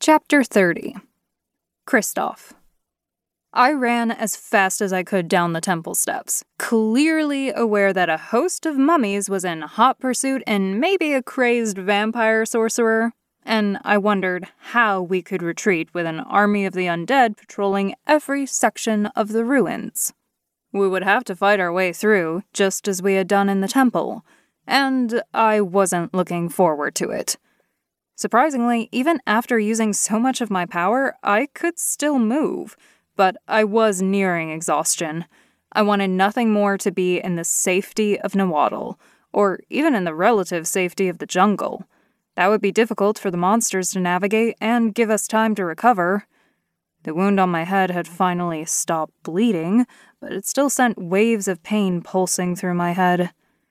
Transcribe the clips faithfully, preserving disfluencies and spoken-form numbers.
Chapter thirty. Kristoff. I ran as fast as I could down the temple steps, clearly aware that a host of mummies was in hot pursuit and maybe a crazed vampire sorcerer, and I wondered how we could retreat with an army of the undead patrolling every section of the ruins. We would have to fight our way through, just as we had done in the temple, and I wasn't looking forward to it. Surprisingly, even after using so much of my power, I could still move, but I was nearing exhaustion. I wanted nothing more to be in the safety of Nahuatl, or even in the relative safety of the jungle. That would be difficult for the monsters to navigate and give us time to recover. The wound on my head had finally stopped bleeding, but it still sent waves of pain pulsing through my head.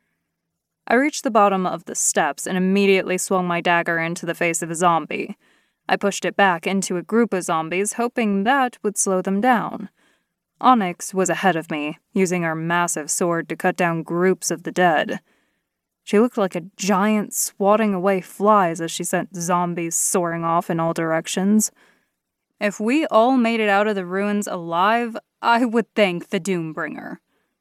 I reached the bottom of the steps and immediately swung my dagger into the face of a zombie. I pushed it back into a group of zombies, hoping that would slow them down. Onyx was ahead of me, using her massive sword to cut down groups of the dead. She looked like a giant swatting away flies as she sent zombies soaring off in all directions. If we all made it out of the ruins alive, I would thank the Doombringer.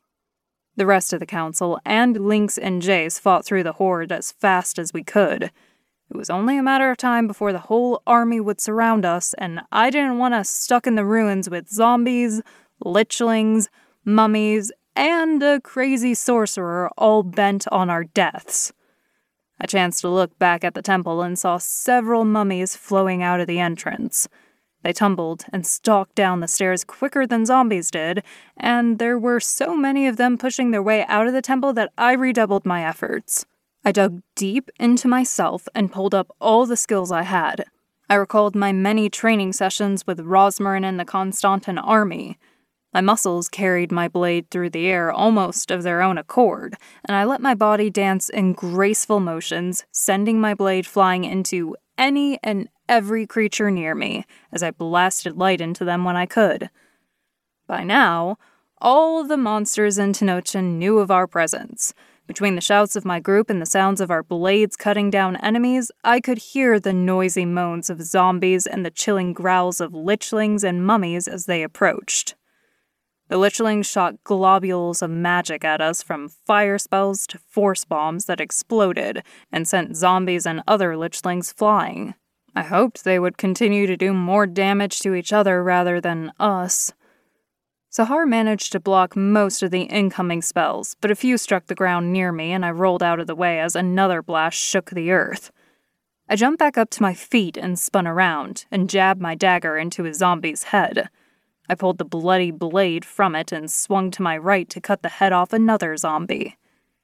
The rest of the council and Lynx and Jace fought through the horde as fast as we could. It was only a matter of time before the whole army would surround us, and I didn't want us stuck in the ruins with zombies, lichlings, mummies, and a crazy sorcerer all bent on our deaths. I chanced to look back at the temple and saw several mummies flowing out of the entrance. They tumbled and stalked down the stairs quicker than zombies did, and there were so many of them pushing their way out of the temple that I redoubled my efforts. I dug deep into myself and pulled up all the skills I had. I recalled my many training sessions with Rosmarin and the Constantin army. My muscles carried my blade through the air almost of their own accord, and I let my body dance in graceful motions, sending my blade flying into any and every creature near me, as I blasted light into them when I could. By now, all of the monsters in Tenochtitlan knew of our presence. Between the shouts of my group and the sounds of our blades cutting down enemies, I could hear the noisy moans of zombies and the chilling growls of lichlings and mummies as they approached. The lichlings shot globules of magic at us, from fire spells to force bombs that exploded and sent zombies and other lichlings flying. I hoped they would continue to do more damage to each other rather than us. Sahar managed to block most of the incoming spells, but a few struck the ground near me and I rolled out of the way as another blast shook the earth. I jumped back up to my feet and spun around and jabbed my dagger into a zombie's head. I pulled the bloody blade from it and swung to my right to cut the head off another zombie.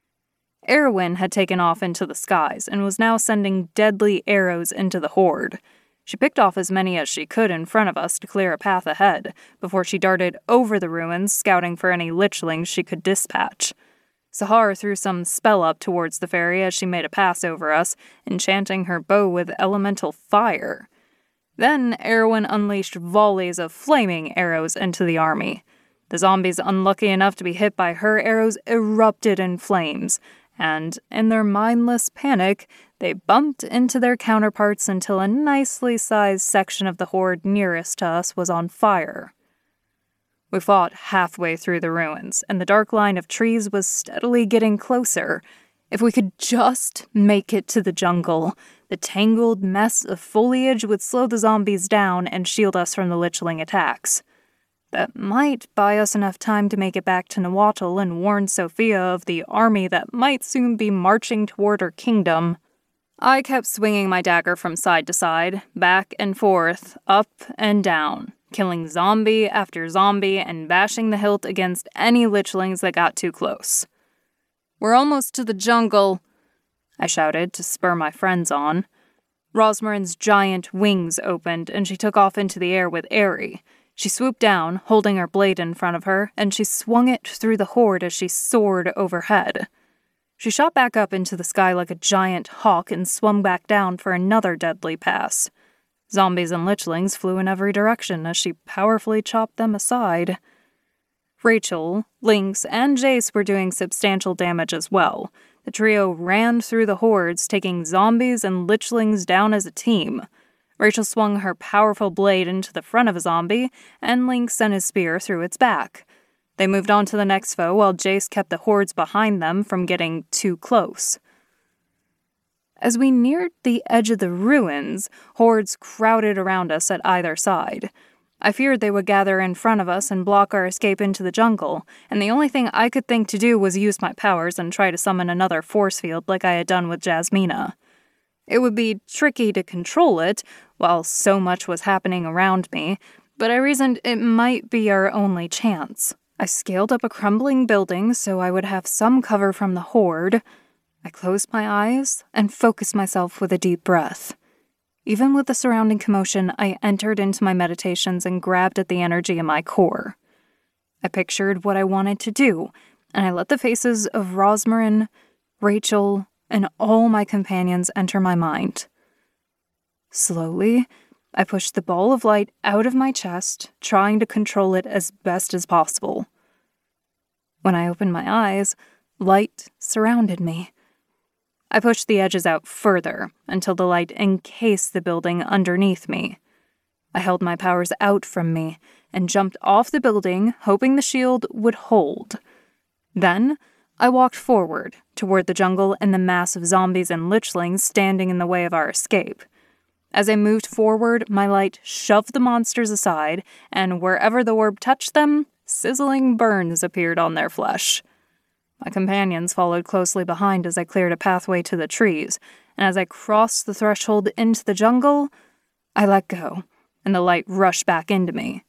Erwin had taken off into the skies and was now sending deadly arrows into the horde. She picked off as many as she could in front of us to clear a path ahead, before she darted over the ruins, scouting for any lichlings she could dispatch. Sahar threw some spell up towards the fairy as she made a pass over us, enchanting her bow with elemental fire. Then Erwin unleashed volleys of flaming arrows into the army. The zombies unlucky enough to be hit by her arrows erupted in flames, and, in their mindless panic, they bumped into their counterparts until a nicely sized section of the horde nearest to us was on fire. We fought halfway through the ruins, and the dark line of trees was steadily getting closer. If we could just make it to the jungle, the tangled mess of foliage would slow the zombies down and shield us from the lichling attacks. That might buy us enough time to make it back to Nahuatl and warn Sophia of the army that might soon be marching toward her kingdom. I kept swinging my dagger from side to side, back and forth, up and down, killing zombie after zombie and bashing the hilt against any lichlings that got too close. "We're almost to the jungle," I shouted to spur my friends on. Rosmarin's giant wings opened and she took off into the air with Aerie. She swooped down, holding her blade in front of her, and she swung it through the horde as she soared overhead. She shot back up into the sky like a giant hawk and swung back down for another deadly pass. Zombies and lichlings flew in every direction as she powerfully chopped them aside. Rachel, Lynx, and Jace were doing substantial damage as well. The trio ran through the hordes, taking zombies and lichlings down as a team. Rachel swung her powerful blade into the front of a zombie, and Link sent his spear through its back. They moved on to the next foe while Jace kept the hordes behind them from getting too close. As we neared the edge of the ruins, hordes crowded around us at either side. I feared they would gather in front of us and block our escape into the jungle, and the only thing I could think to do was use my powers and try to summon another force field like I had done with Jasmina. It would be tricky to control it, while so much was happening around me, but I reasoned it might be our only chance. I scaled up a crumbling building so I would have some cover from the horde. I closed my eyes and focused myself with a deep breath. Even with the surrounding commotion, I entered into my meditations and grabbed at the energy in my core. I pictured what I wanted to do, and I let the faces of Rosmarin, Rachel, and all my companions enter my mind. Slowly, I pushed the ball of light out of my chest, trying to control it as best as possible. When I opened my eyes, light surrounded me. I pushed the edges out further until the light encased the building underneath me. I held my powers out from me and jumped off the building, hoping the shield would hold. Then, I walked forward toward the jungle and the mass of zombies and lichlings standing in the way of our escape. As I moved forward, my light shoved the monsters aside, and wherever the orb touched them, sizzling burns appeared on their flesh. My companions followed closely behind as I cleared a pathway to the trees, and as I crossed the threshold into the jungle, I let go, and the light rushed back into me.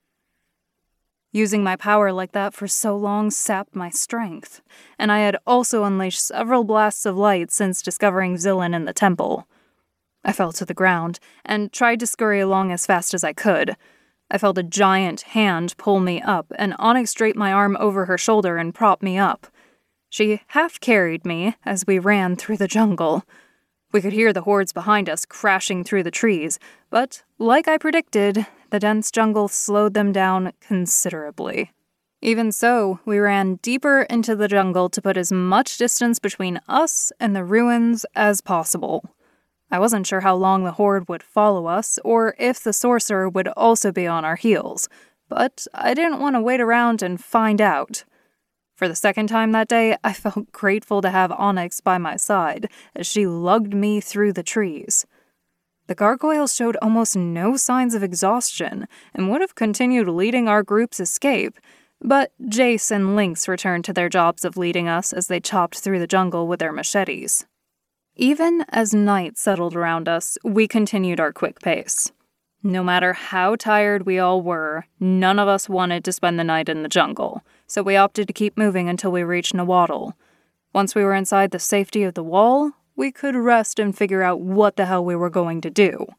Using my power like that for so long sapped my strength, and I had also unleashed several blasts of light since discovering Zillan in the temple. I fell to the ground and tried to scurry along as fast as I could. I felt a giant hand pull me up, and Onyx draped my arm over her shoulder and propped me up. She half-carried me as we ran through the jungle. We could hear the hordes behind us crashing through the trees, but, like I predicted, the dense jungle slowed them down considerably. Even so, we ran deeper into the jungle to put as much distance between us and the ruins as possible. I wasn't sure how long the horde would follow us, or if the sorcerer would also be on our heels, but I didn't want to wait around and find out. For the second time that day, I felt grateful to have Onyx by my side, as she lugged me through the trees. The gargoyles showed almost no signs of exhaustion, and would have continued leading our group's escape, but Jace and Lynx returned to their jobs of leading us as they chopped through the jungle with their machetes. Even as night settled around us, we continued our quick pace. No matter how tired we all were, none of us wanted to spend the night in the jungle, so we opted to keep moving until we reached Nawadal. Once we were inside the safety of the wall, we could rest and figure out what the hell we were going to do.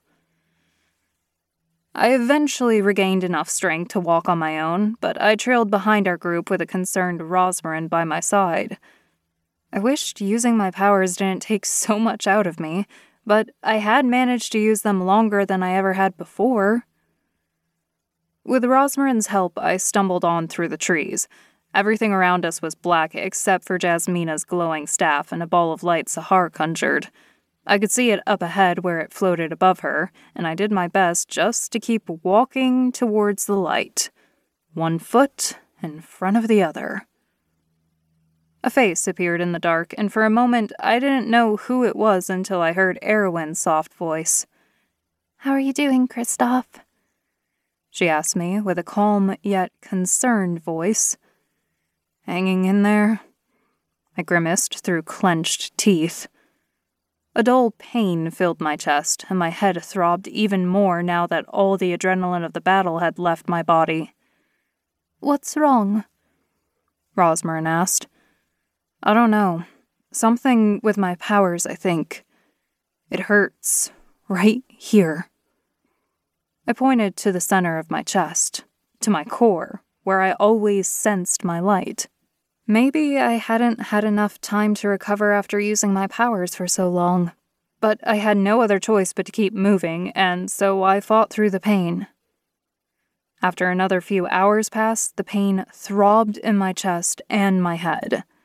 I eventually regained enough strength to walk on my own, but I trailed behind our group with a concerned Rosmarin by my side. I wished using my powers didn't take so much out of me, but I had managed to use them longer than I ever had before. With Rosmarin's help, I stumbled on through the trees. Everything around us was black except for Jasmina's glowing staff and a ball of light Sahar conjured. I could see it up ahead where it floated above her, and I did my best just to keep walking towards the light, one foot in front of the other. A face appeared in the dark, and for a moment I didn't know who it was until I heard Erwin's soft voice. "How are you doing, Kristoff?" she asked me with a calm yet concerned voice. "Hanging in there?" I grimaced through clenched teeth. A dull pain filled my chest, and my head throbbed even more now that all the adrenaline of the battle had left my body. "What's wrong?" Rosmarin asked. "I don't know. Something with my powers, I think. It hurts. Right here." I pointed to the center of my chest, to my core, where I always sensed my light. Maybe I hadn't had enough time to recover after using my powers for so long, but I had no other choice but to keep moving, and so I fought through the pain. After another few hours passed, the pain throbbed in my chest and my head.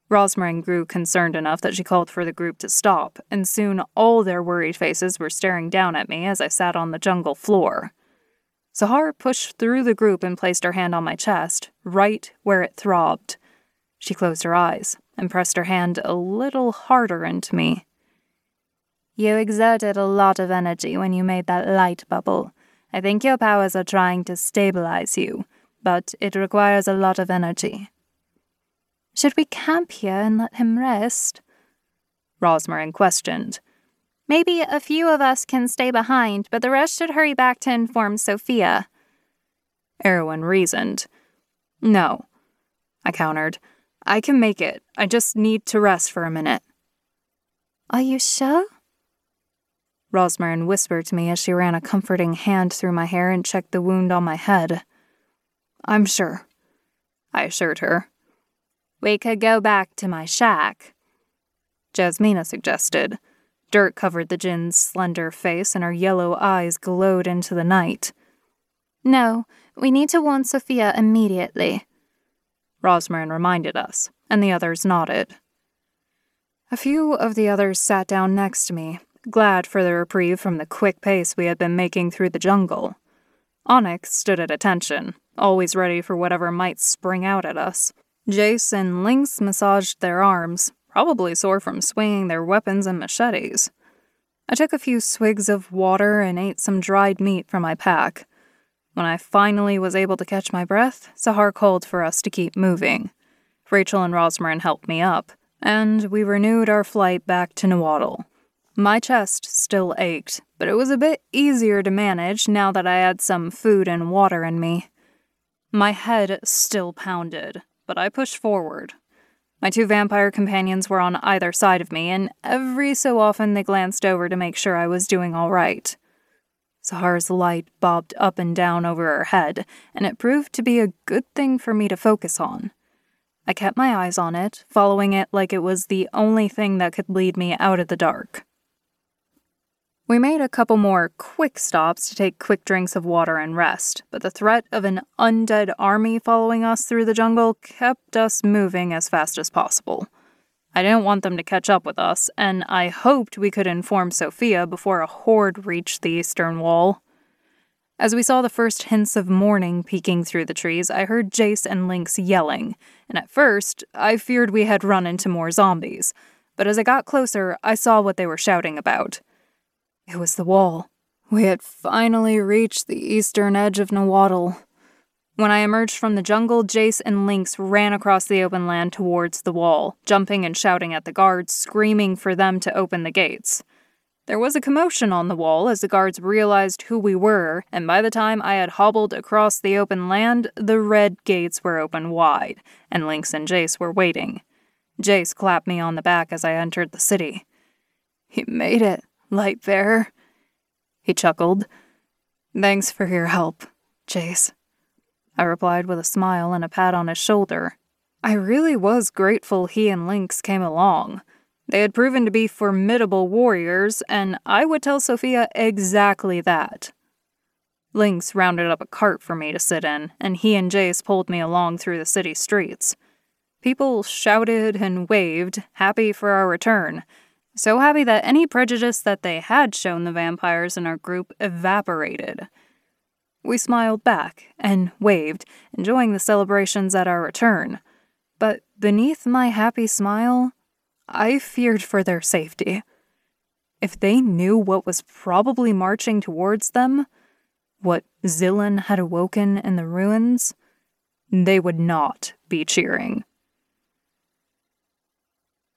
Rosmarin grew concerned enough that she called for the group to stop, and soon all their worried faces were staring down at me as I sat on the jungle floor. Sahar pushed through the group and placed her hand on my chest, right where it throbbed. She closed her eyes and pressed her hand a little harder into me. You exerted a lot of energy when you made that light bubble. I think your powers are trying to stabilize you, but it requires a lot of energy. Should we camp here and let him rest? Rosmarin questioned. Maybe a few of us can stay behind, but the rest should hurry back to inform Sophia. Erwin reasoned. No, I countered. I can make it. I just need to rest for a minute. Are you sure? Rosmarin whispered to me as she ran a comforting hand through my hair and checked the wound on my head. I'm sure, I assured her. We could go back to my shack, Jasmina suggested. Dirt covered the Jinn's slender face and her yellow eyes glowed into the night. No, we need to warn Sophia immediately, Rosmarin reminded us, and the others nodded. A few of the others sat down next to me, glad for the reprieve from the quick pace we had been making through the jungle. Onyx stood at attention, always ready for whatever might spring out at us. Jace and Lynx massaged their arms, probably sore from swinging their weapons and machetes. I took a few swigs of water and ate some dried meat from my pack. When I finally was able to catch my breath, Sahar called for us to keep moving. Rachel and Rosmarin helped me up, and we renewed our flight back to Nawadal. My chest still ached, but it was a bit easier to manage now that I had some food and water in me. My head still pounded, but I pushed forward. My two vampire companions were on either side of me, and every so often they glanced over to make sure I was doing all right. Sahar's light bobbed up and down over her head, and it proved to be a good thing for me to focus on. I kept my eyes on it, following it like it was the only thing that could lead me out of the dark. We made a couple more quick stops to take quick drinks of water and rest, but the threat of an undead army following us through the jungle kept us moving as fast as possible. I didn't want them to catch up with us, and I hoped we could inform Sophia before a horde reached the eastern wall. As we saw the first hints of morning peeking through the trees, I heard Jace and Lynx yelling, and at first, I feared we had run into more zombies. But as I got closer, I saw what they were shouting about. It was the wall. We had finally reached the eastern edge of Nawadal. When I emerged from the jungle, Jace and Lynx ran across the open land towards the wall, jumping and shouting at the guards, screaming for them to open the gates. There was a commotion on the wall as the guards realized who we were, and by the time I had hobbled across the open land, the red gates were open wide, and Lynx and Jace were waiting. Jace clapped me on the back as I entered the city. "You made it, Lightbearer," he chuckled. "Thanks for your help, Jace," I replied with a smile and a pat on his shoulder. I really was grateful he and Lynx came along. They had proven to be formidable warriors, and I would tell Sophia exactly that. Lynx rounded up a cart for me to sit in, and he and Jace pulled me along through the city streets. People shouted and waved, happy for our return. So happy that any prejudice that they had shown the vampires in our group evaporated. We smiled back and waved, enjoying the celebrations at our return. But beneath my happy smile, I feared for their safety. If they knew what was probably marching towards them, what Zillan had awoken in the ruins, they would not be cheering.